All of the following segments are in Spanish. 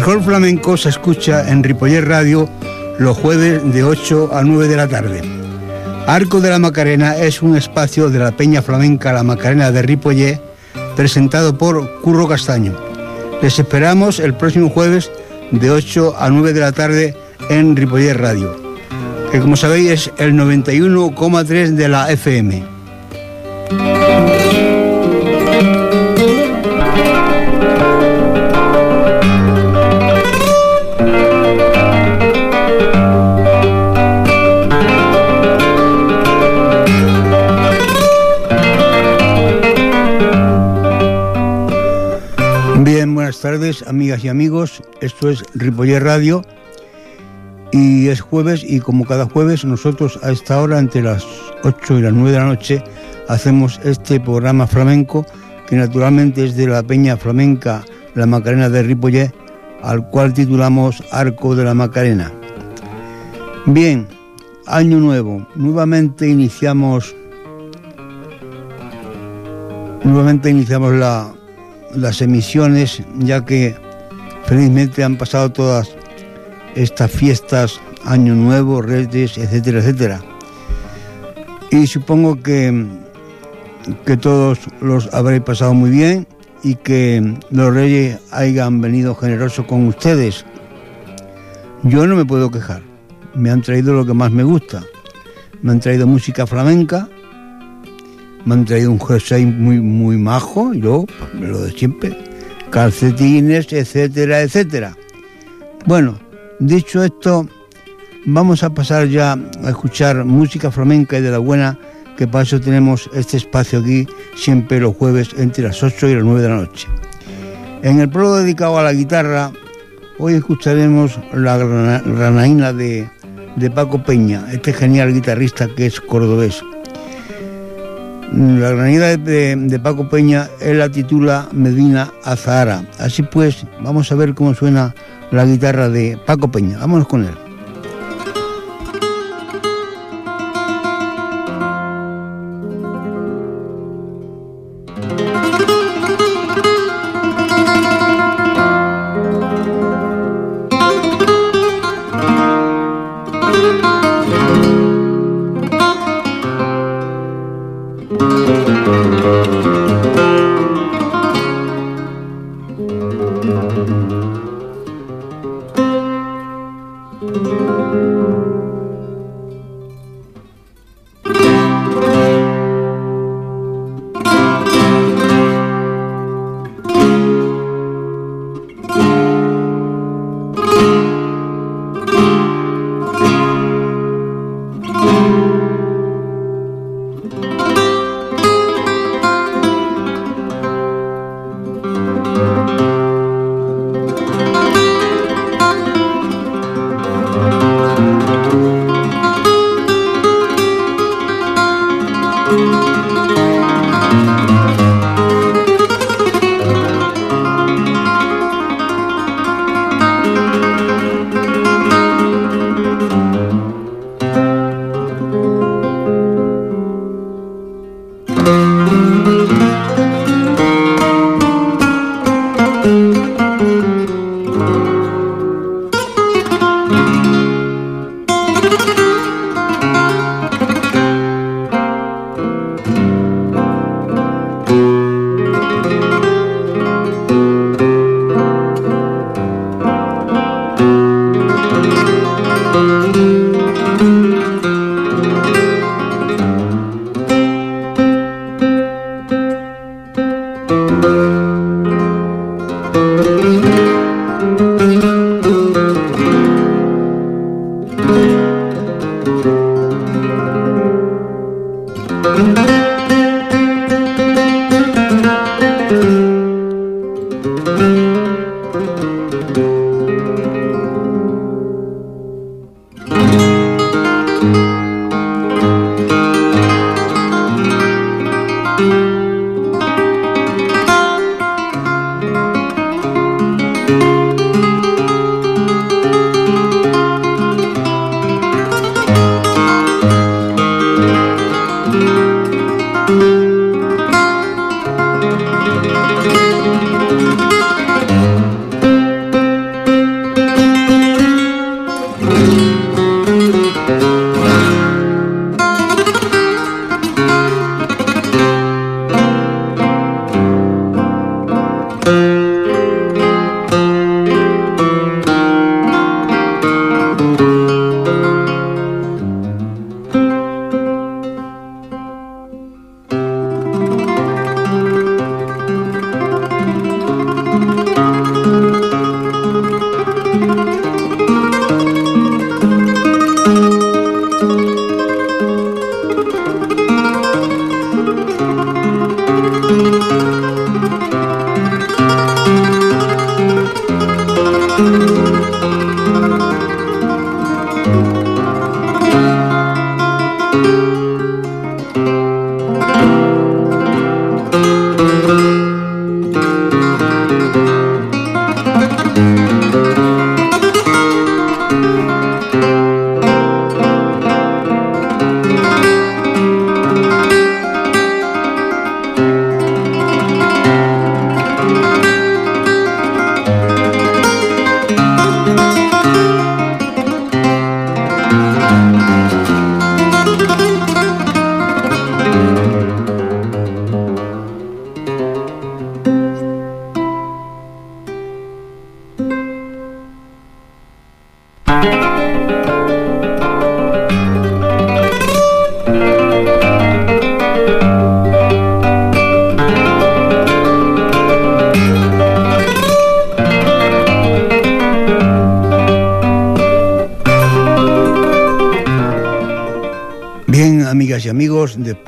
mejor flamenco se escucha en Ripollet Radio los jueves de 8 a 9 de la tarde. Arco de la Macarena es un espacio de la Peña Flamenca La Macarena de Ripollet, presentado por Curro Castaño. Les esperamos el próximo jueves de 8 a 9 de la tarde en Ripollet Radio, que como sabéis es el 91,3 de la FM. Bien, buenas tardes, amigas y amigos. Esto es Ripollet Radio y es jueves, y como cada jueves nosotros a esta hora, entre las 8 y las 9 de la noche, hacemos este programa flamenco que naturalmente es de la Peña Flamenca La Macarena de Ripollet, al cual titulamos Arco de la Macarena. Bien, año nuevo, nuevamente iniciamos las emisiones, ya que felizmente han pasado todas estas fiestas, Año Nuevo, Reyes, etcétera, etcétera. Y supongo que todos los habréis pasado muy bien y que los Reyes hayan venido generosos con ustedes. Yo no me puedo quejar, me han traído lo que más me gusta. Me han traído música flamenca, me han traído un jersey muy majo, y yo, lo de siempre, calcetines, etcétera, etcétera. Bueno, dicho esto, vamos a pasar ya a escuchar música flamenca y de la buena, que para eso tenemos este espacio aquí, siempre los jueves entre las 8 y las 9 de la noche. En el prólogo dedicado a la guitarra, hoy escucharemos la granaína de Paco Peña, este genial guitarrista que es cordobés. La granada de Paco Peña, él la titula Medina Azahara. Así pues, vamos a ver cómo suena la guitarra de Paco Peña. Vámonos con él.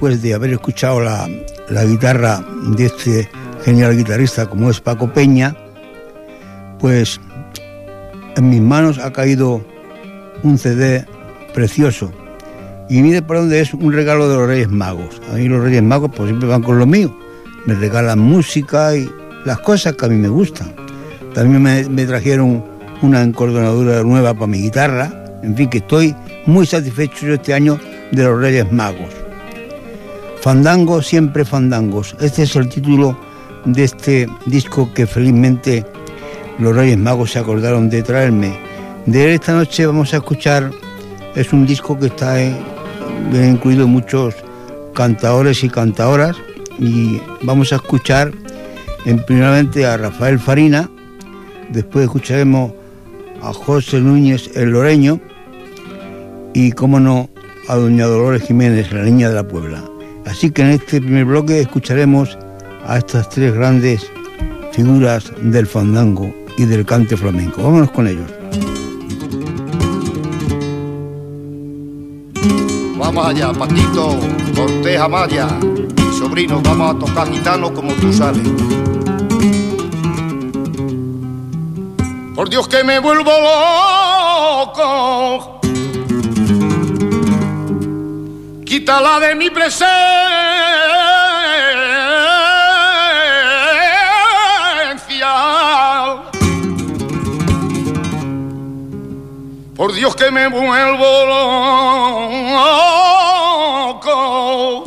después de haber escuchado la guitarra de este genial guitarrista como es Paco Peña, pues en mis manos ha caído un CD precioso. Y mire por dónde es un regalo de los Reyes Magos. A mí los Reyes Magos pues siempre van con lo mío. Me regalan música y las cosas que a mí me gustan. También me trajeron una encordonadura nueva para mi guitarra. En fin, que estoy muy satisfecho yo este año de los Reyes Magos. Fandango, siempre fandangos. Este es el título de este disco que felizmente los Reyes Magos se acordaron de traerme. De él esta noche vamos a escuchar, es un disco que está incluido muchos cantadores y cantadoras, y vamos a escuchar primeramente a Rafael Farina, después escucharemos a José Núñez el Loreño y, cómo no, a doña Dolores Jiménez, la niña de la Puebla. Así que en este primer bloque escucharemos a estas tres grandes figuras del fandango y del cante flamenco. Vámonos con ellos. Vamos allá, Paquito, Cortés Amaya, mi sobrino, vamos a tocar gitano como tú sabes. Por Dios que me vuelvo loco, quítala de mi presencia. Por Dios que me vuelvo loco,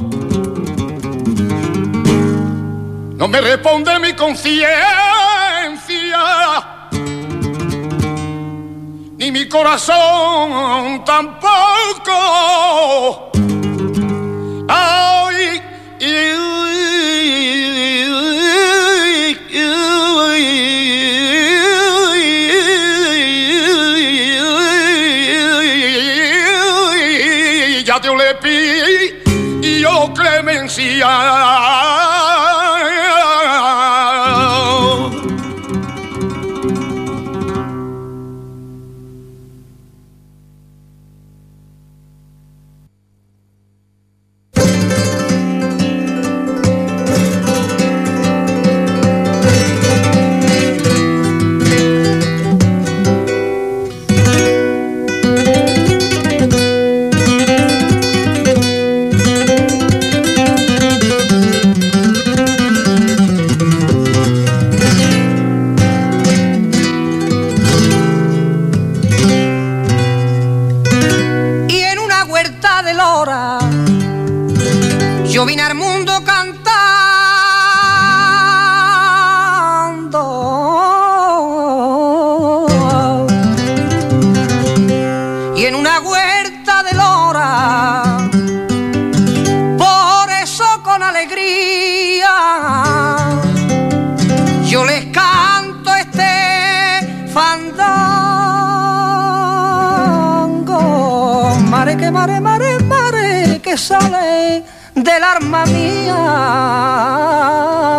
no me responde mi conciencia, ni mi corazón tampoco. Ay, ya te le pido clemencia. Yo vine al mundo cantando y en una huerta de lora, por eso con alegría yo les canto este fandango. Mare que mare, mare, mare que sale del alma mía.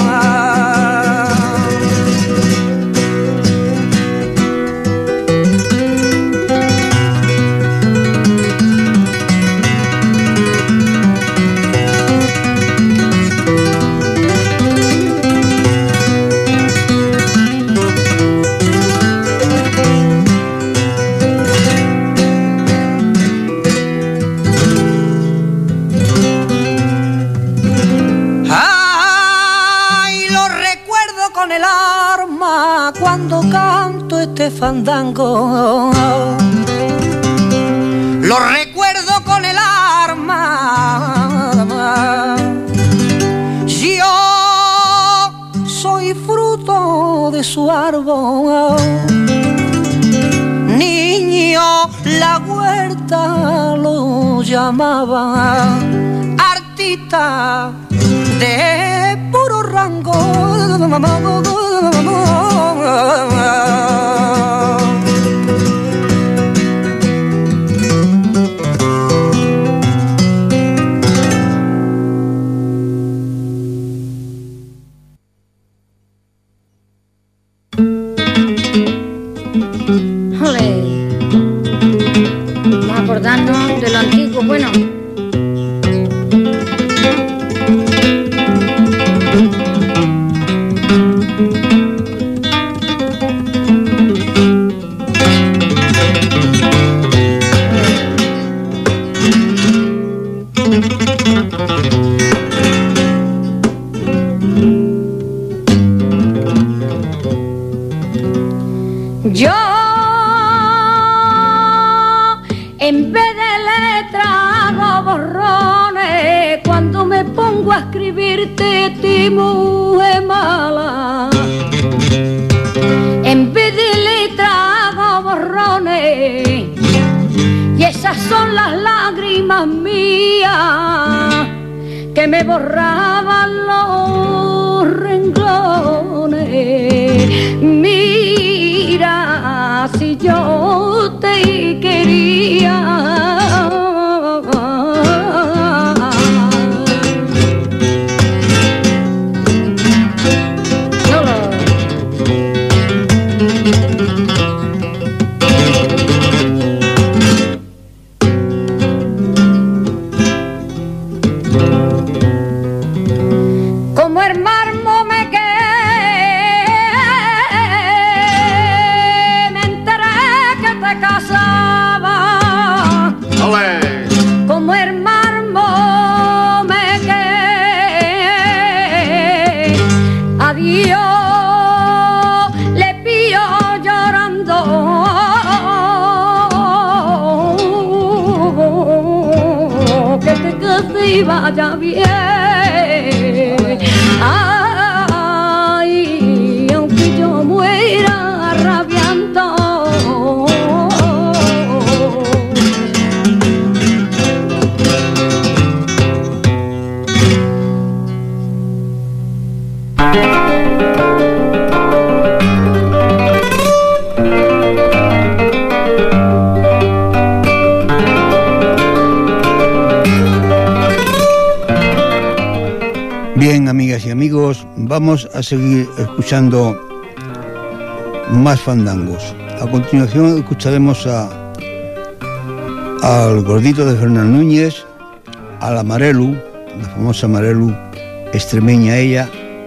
Cuando canto este fandango, lo recuerdo con el alma. Yo soy fruto de su árbol, niño la huerta lo llamaba, artista de puro rango. Vamos a acordarnos de lo antiguo, bueno. Yo, en vez de letras, hago borrones cuando me pongo a escribirte, ti mujer mala. En vez de letras, hago borrones y esas son las lágrimas mías que me borraban los renglones. Mira, si yo te quería, vaya bien. Ay, aunque yo muera rabiando. Bien, amigas y amigos, vamos a seguir escuchando más fandangos. A continuación escucharemos al Gordito de Fernán Núñez, a la Marelu, la famosa Marelu, extremeña ella,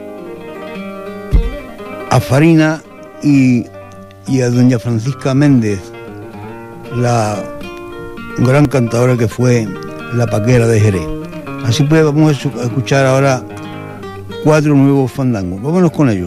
a Farina y a doña Francisca Méndez, la gran cantadora que fue la Paquera de Jerez. Así pues, vamos a escuchar ahora 4 nuevos fandangos. Vámonos con ellos.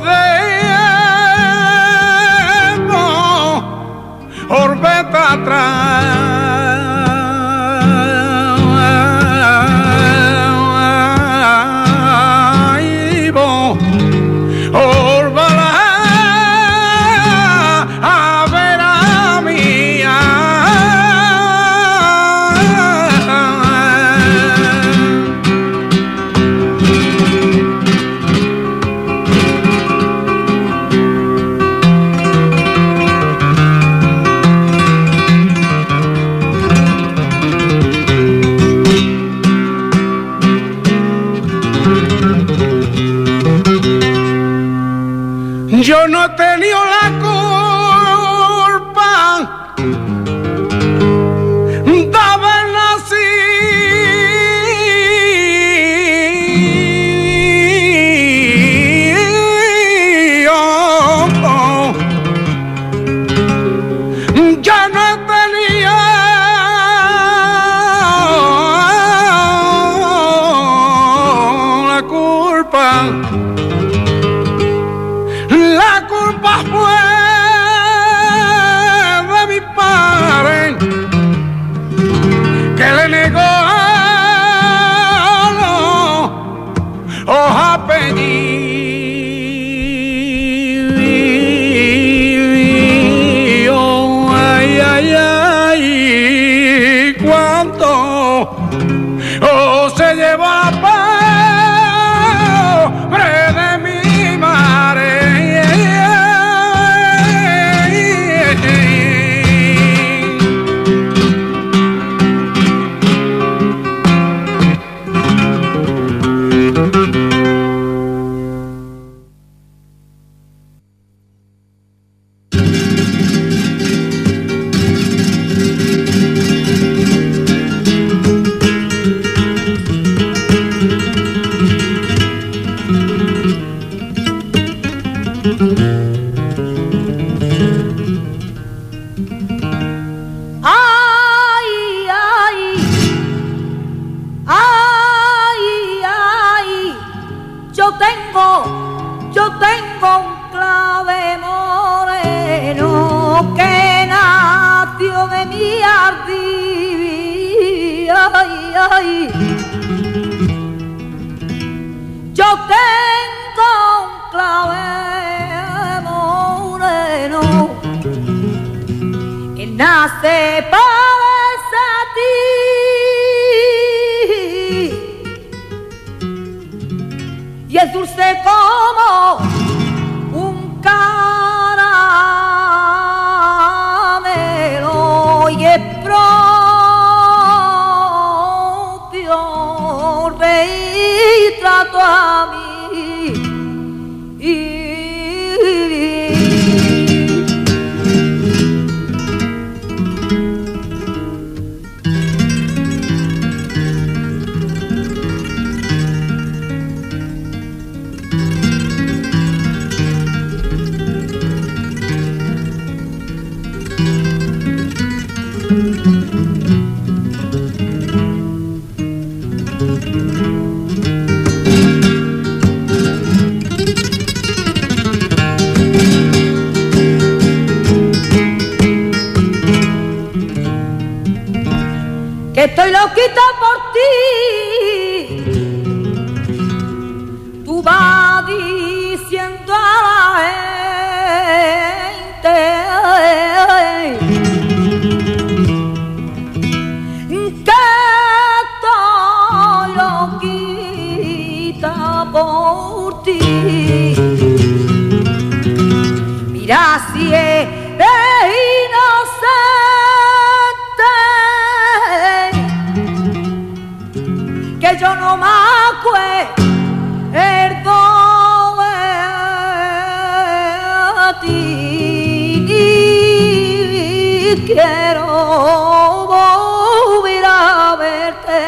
debo orbeta traigo orbala a ver a mía. Yo no he tenido la culpa de haber nacido. Yo no he tenido la culpa. La culpa fue de mi padre, que le negó los apellidos. Ay, ay, ay, cuánto se llevó la pobre de mi madre. Yo tengo un clave moreno que nació de mi jardín. Ay, ay. Yo tengo un clave moreno que nace para a ti. Y es dulce como un caramelo y es propio retrato a mí. Que estoy loquita por ti, tú vas diciendo a la gente que estoy loquita por ti. Mira si es inocente, que yo no me acuerdo de ti, ni quiero volver a verte.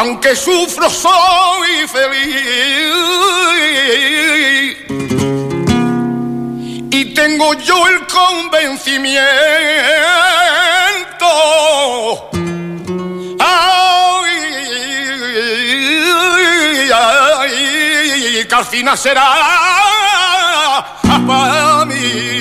aunque sufro soy feliz. Y tengo yo el convencimiento, que al final será para mí.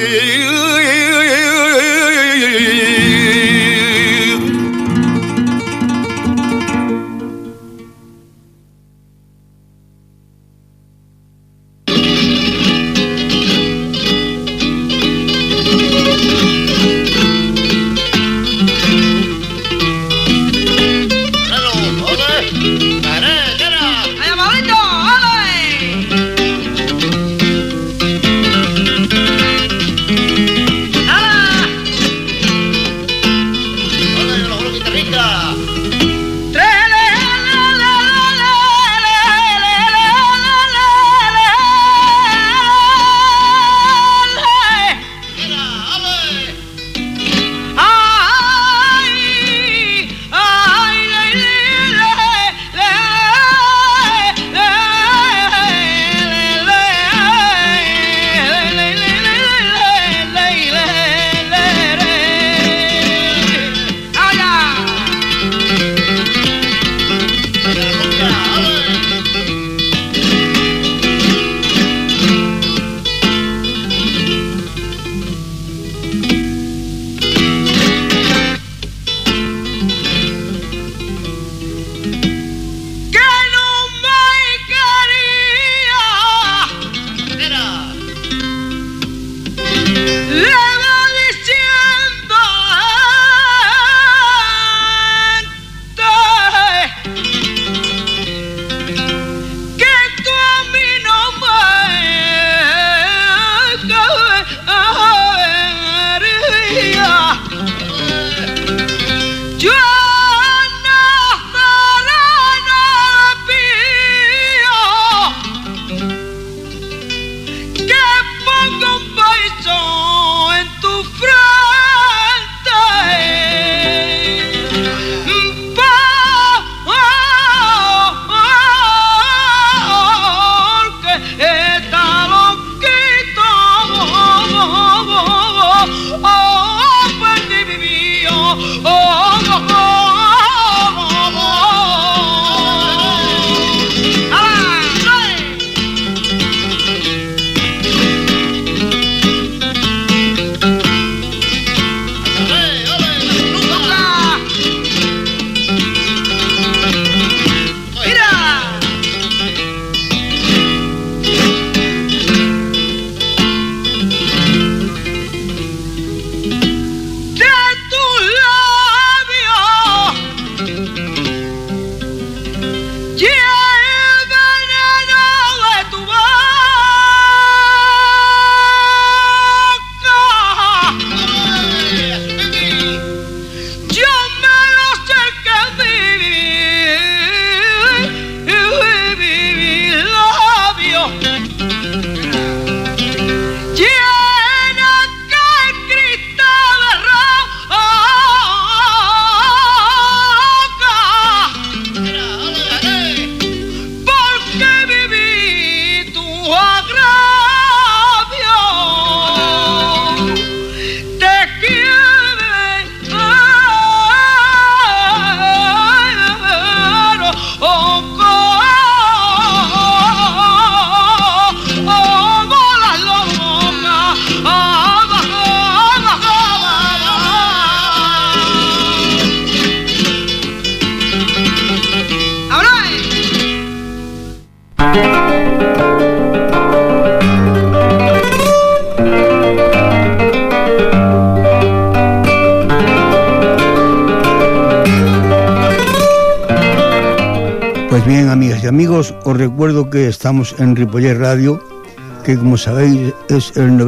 Pues bien, amigas y amigos, os recuerdo que estamos en Ripollet Radio, que como sabéis es el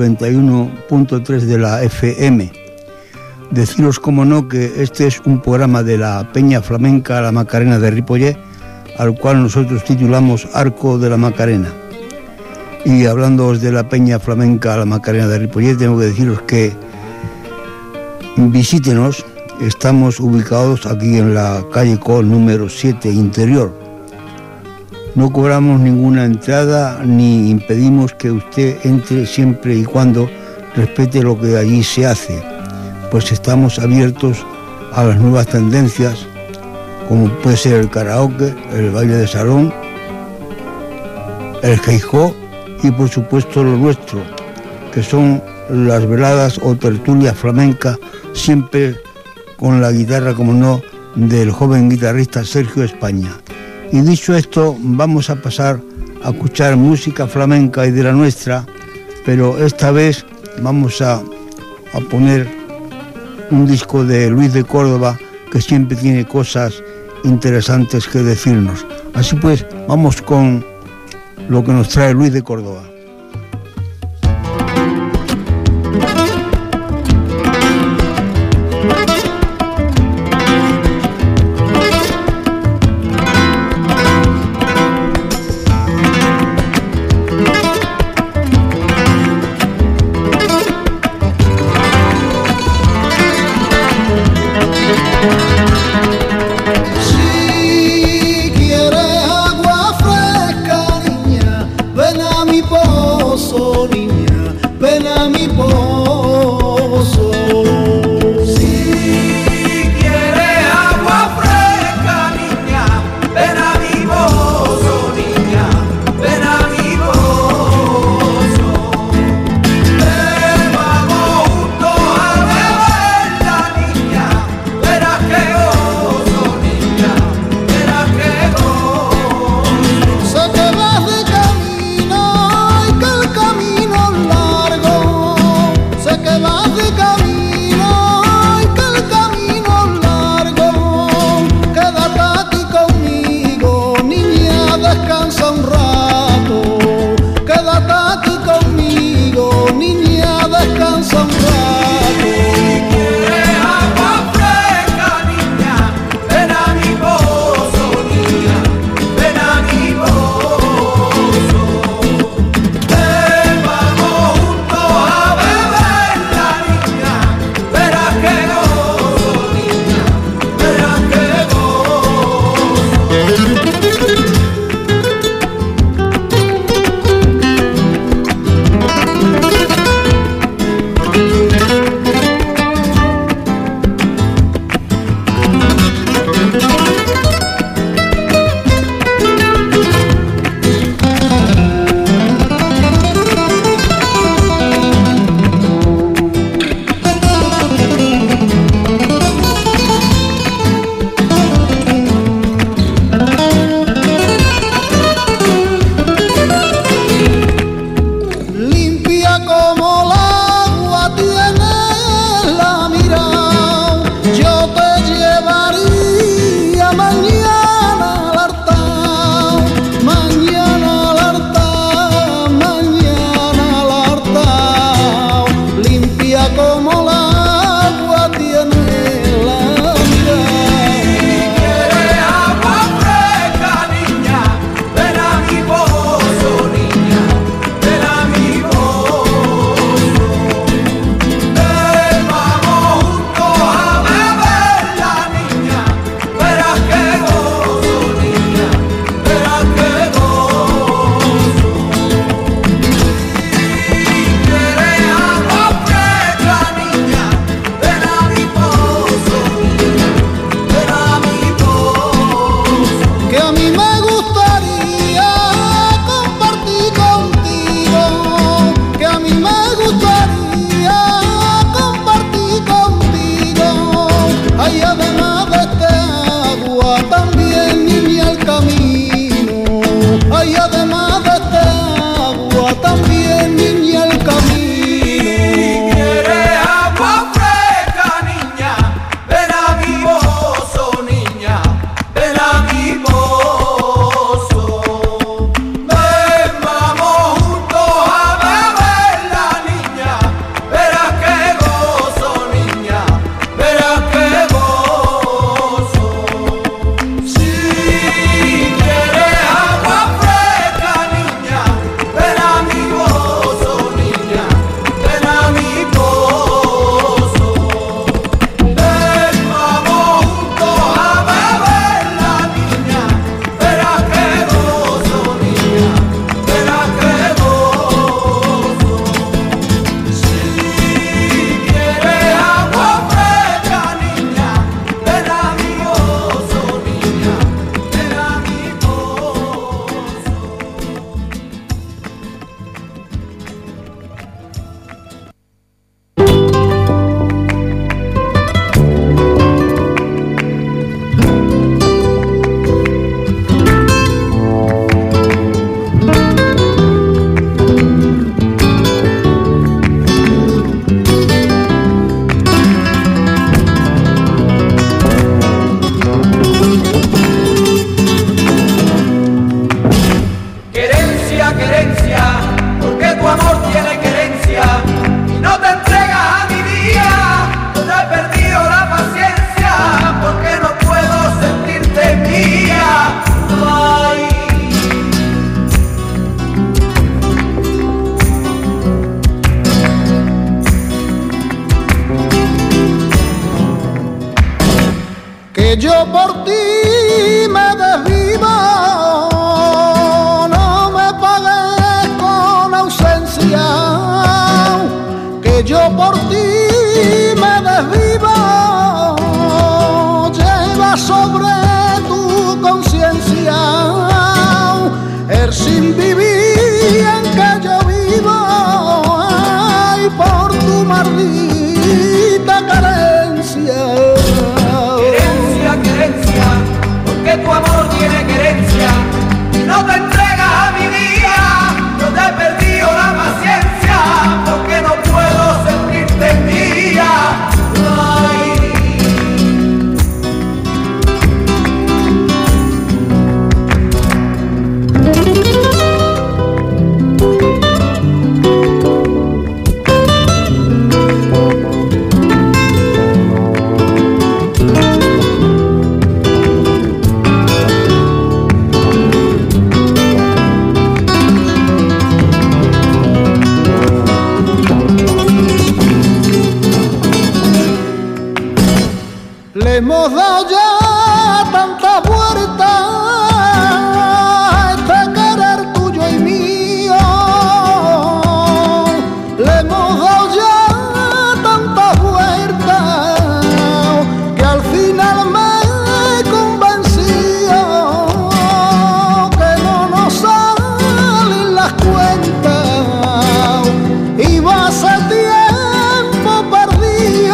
91.3 de la FM. Deciros, como no, que este es un programa de la Peña Flamenca La Macarena de Ripollet, al cual nosotros titulamos Arco de la Macarena. Y hablándoos de la Peña Flamenca La Macarena de Ripollet, tengo que deciros que visítenos Estamos ubicados aquí en la calle Col número 7 interior. No cobramos ninguna entrada ni impedimos que usted entre siempre y cuando respete lo que allí se hace, pues estamos abiertos a las nuevas tendencias, como puede ser el karaoke, el baile de salón, el heijó y por supuesto lo nuestro, que son las veladas o tertulias flamencas, siempre con la guitarra, como no, del joven guitarrista Sergio España. Y dicho esto, vamos a pasar a escuchar música flamenca y de la nuestra, pero esta vez vamos a poner un disco de Luis de Córdoba, que siempre tiene cosas interesantes que decirnos. Así pues, vamos con lo que nos trae Luis de Córdoba. Si quieres agua fresca, niña, ven a mi pueblo. yo por ti me desvivo, no me pagues con ausencia, que yo por ti me desvivo, lleva sobre tu conciencia el sin vivir en que yo vivo, ay, por tu maldita carencia. Querencia, porque tu amor tiene querencia y no te entregas a mi vida. Yo te he perdido la paciencia porque no puedo sentirte mía. Ay. Le hemos dado ya tantas vueltas a este querer tuyo y mío. Le hemos dado ya tantas vueltas que al final me he convencido que no nos salen las cuentas y va a ser tiempo perdido.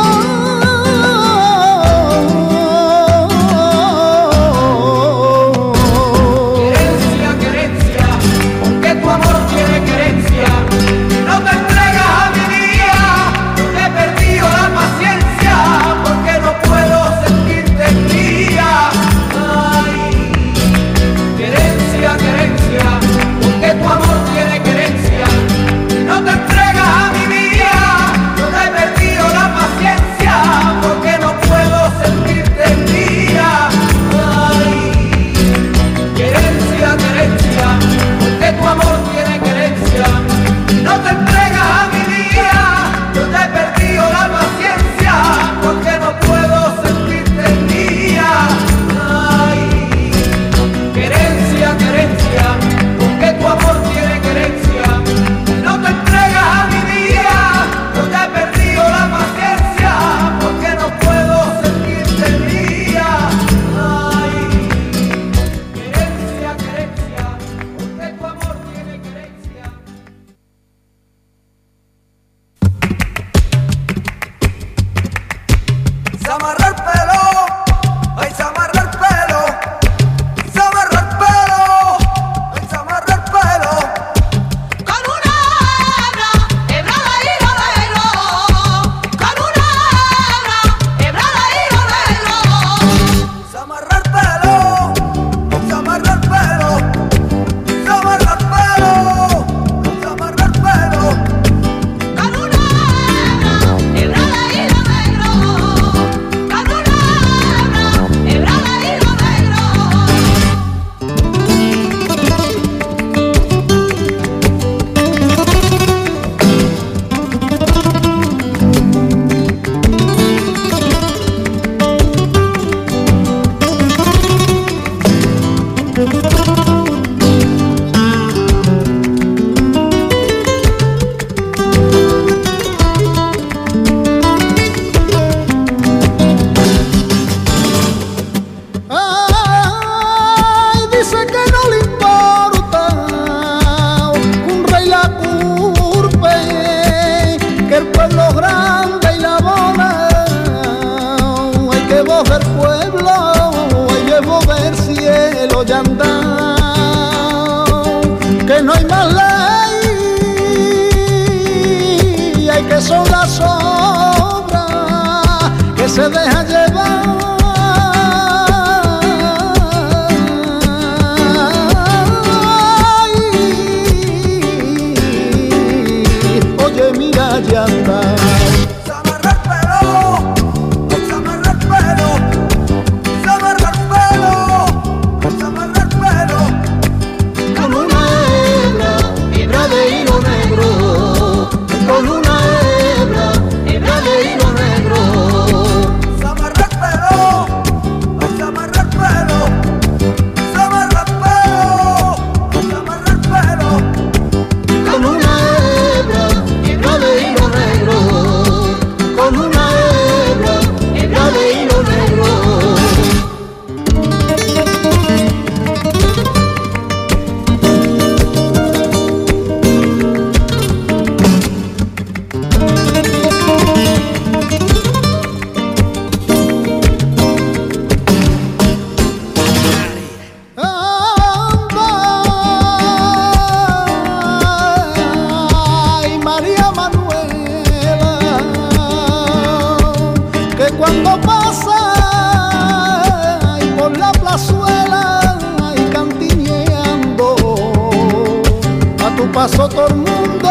Que no hay más ley, hay que son las obras que se deja llevar. Oye, mira, ya está. Samarra paso todo el mundo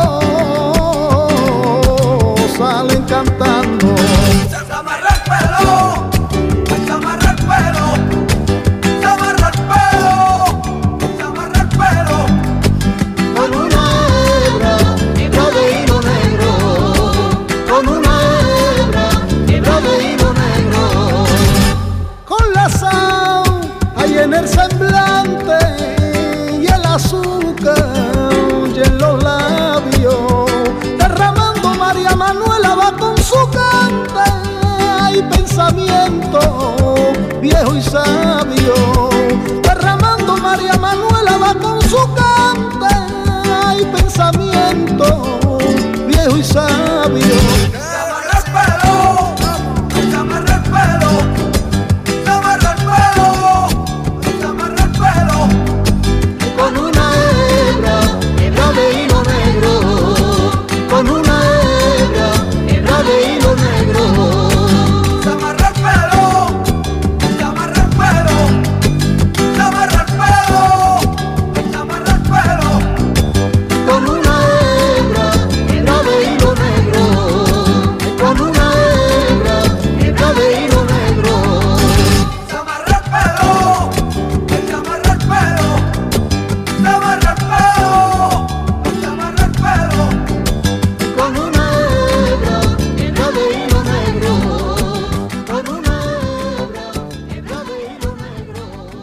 salen cantando. Se amarra el pelo, se amarra el pelo, se amarra el pelo, se amarra el pelo. Con una hebra de hilo negro, con una hebra de hilo negro. Con la sal hay en el semblante y el azúcar y en los labios, derramando María Manuela va con su cante. Hay pensamiento viejo y sabio, derramando María Manuela va con su cante. Hay pensamiento viejo y sabio. Se amarra el pelo, se amarra el pelo, se amarra el pelo, se amarra el pelo. Con una hebra de hilo negro, con una hebra de hilo negro. Se amarra el pelo, se amarra el pelo, se amarra el pelo, se amarra el pelo. Con una hebra de hilo negro, con una hebra de hilo negro. Se amarra el pelo, se amarra el pelo, se amarra el pelo, se amarra el pelo. Con una hebra de hilo negro, con una hebra de hilo negro.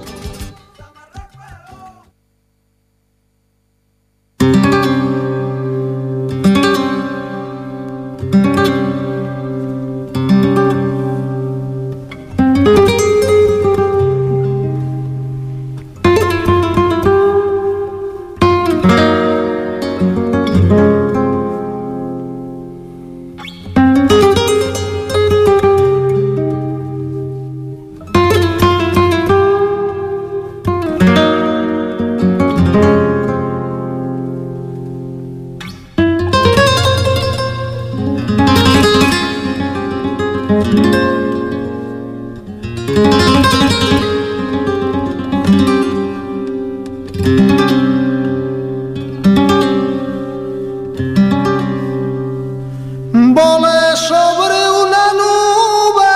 Volé sobre una nube,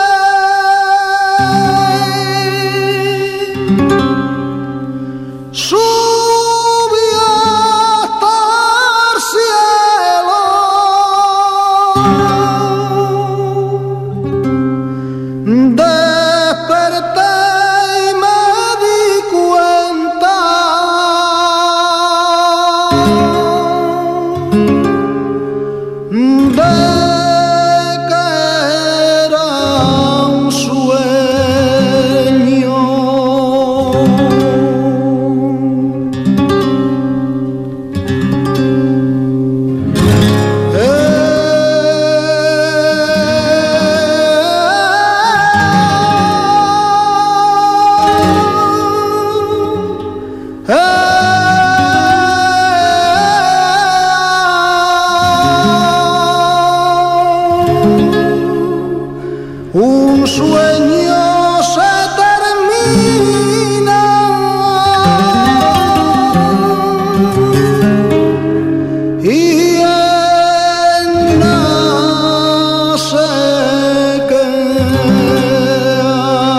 subí hasta el cielo, desperté y me di cuenta de que era un sueño. Un sueño se termina y en nada se queda.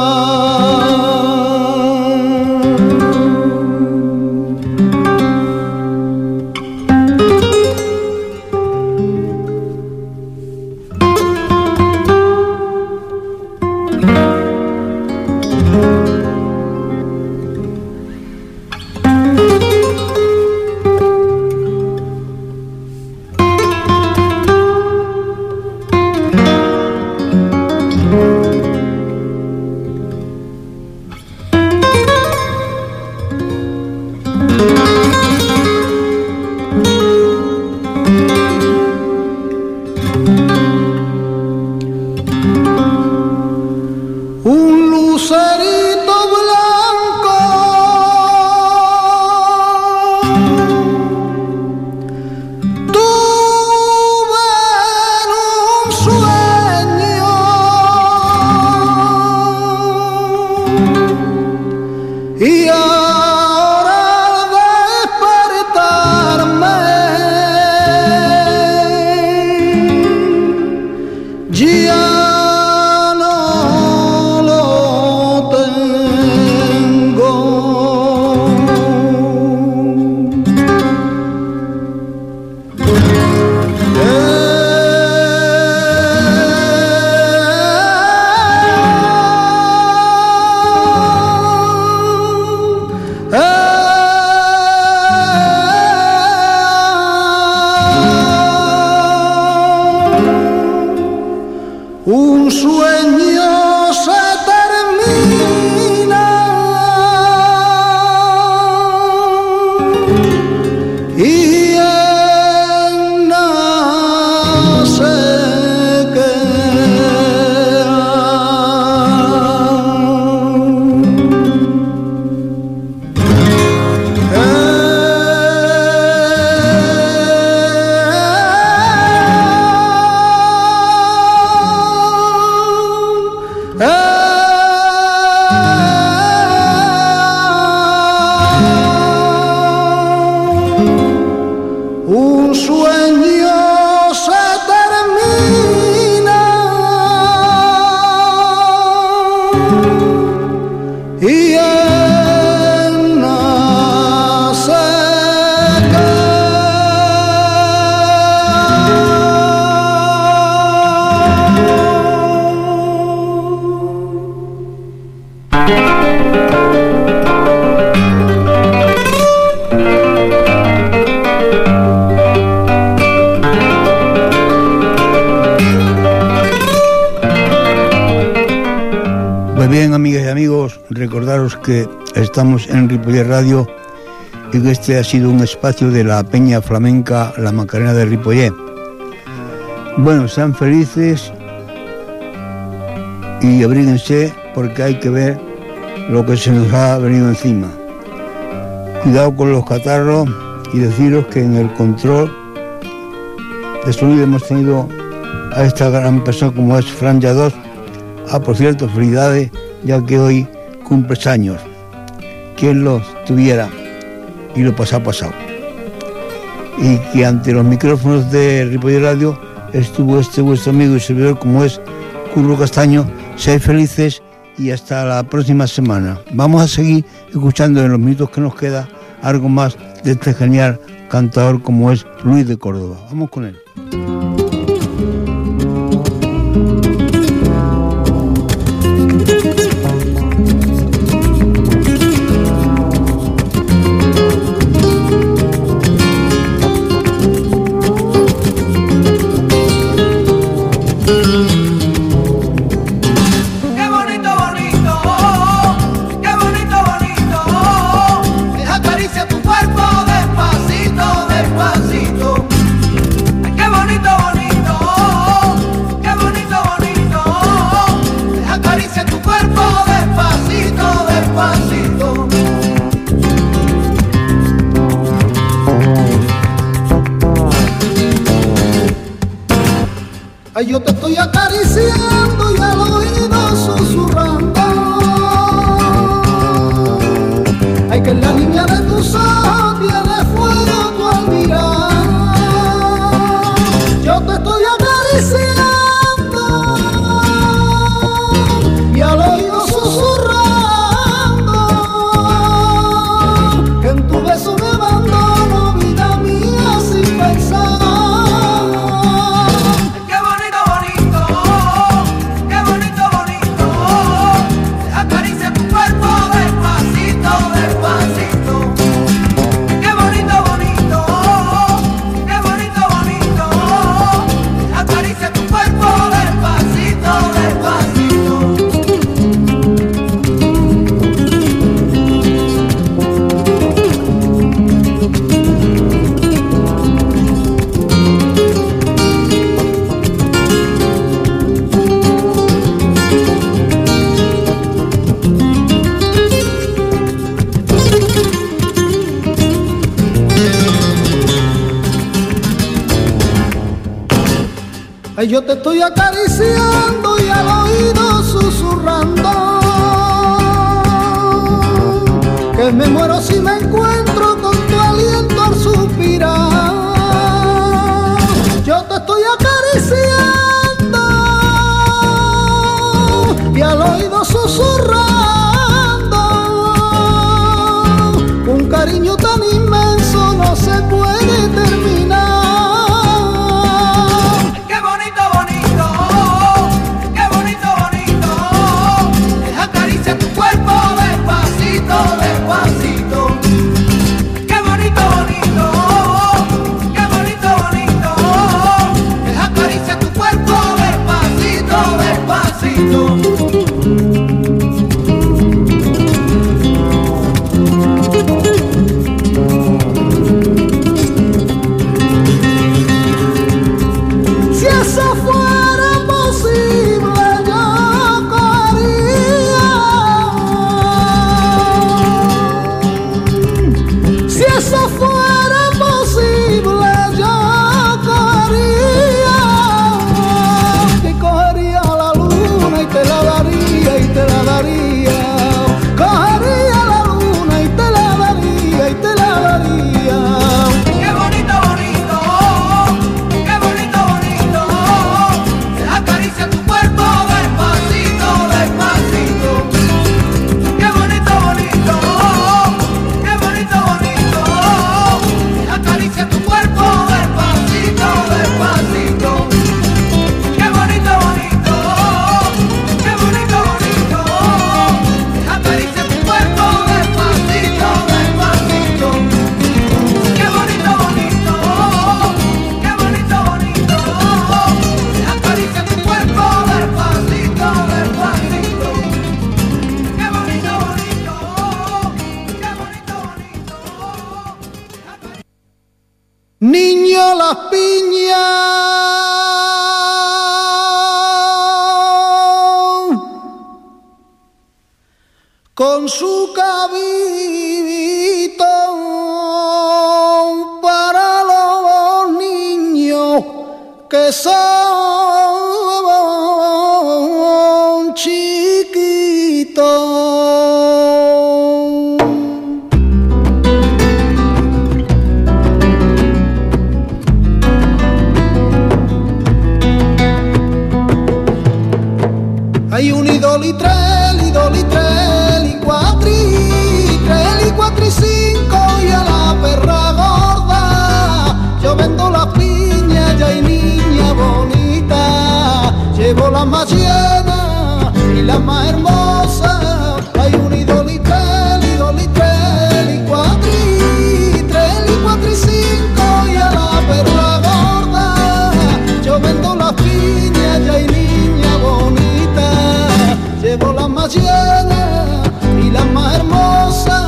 Un lucerito blanco tuve en un sueño y ahora al despertar amigas y amigos, recordaros que estamos en Ripollet Radio y que este ha sido un espacio de la Peña Flamenca La Macarena de Ripollet. Bueno, sean felices y abríguense porque hay que ver lo que se nos ha venido encima. Cuidado con los catarros y deciros que en el control de sonido hemos tenido a esta gran persona como es Fran Lladós. Por cierto, felicidades, ya que hoy cumples años. Quien lo tuviera y lo pasado. Y que ante los micrófonos de Ripollet Radio estuvo vuestro amigo y servidor como es Curro Castaño. Seáis felices y hasta la próxima semana. Vamos a seguir escuchando en los minutos que nos queda algo más de este genial cantador como es Luis de Córdoba. Vamos con él. Ay, yo te estoy acariciando y al oído susurrando. Ay, que en la niña de tus ojos tiene fuego tu al mirar. Yo te estoy acariciando y al oído susurrando que en tu beso me abandono, vida mía, sin pensar. Ay, yo te estoy acariciando y al oído susurrando que me muero si me encuentro con tu aliento al suspirar. Yo te estoy acariciando y al oído susurrando un cariño tan inmenso no se puede terminar. Tu cuerpo despacito, despacito. Niño las piñas con su cabito para los niños que son chiquitos. Hay un idoli, tres, idoli, tres, y cuatri, tres, y cuatri, cinco, y a la perra gorda yo vendo las piñas, ya hay niña bonita, llevo las más llenas y las más hermosas. Hay un idoli, tres, y cuatri, cinco, y a la perra gorda yo vendo las piñas, ya hay niña bonita, llevo las más llenas y las más hermosas.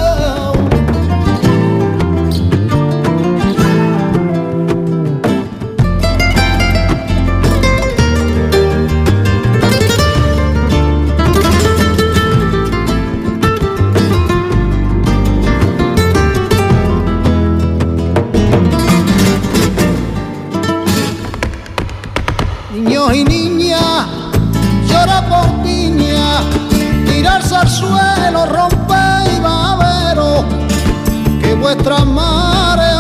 Niños y niñas, llora por piña, tirarse al suelo, romper y babero, que vuestras mares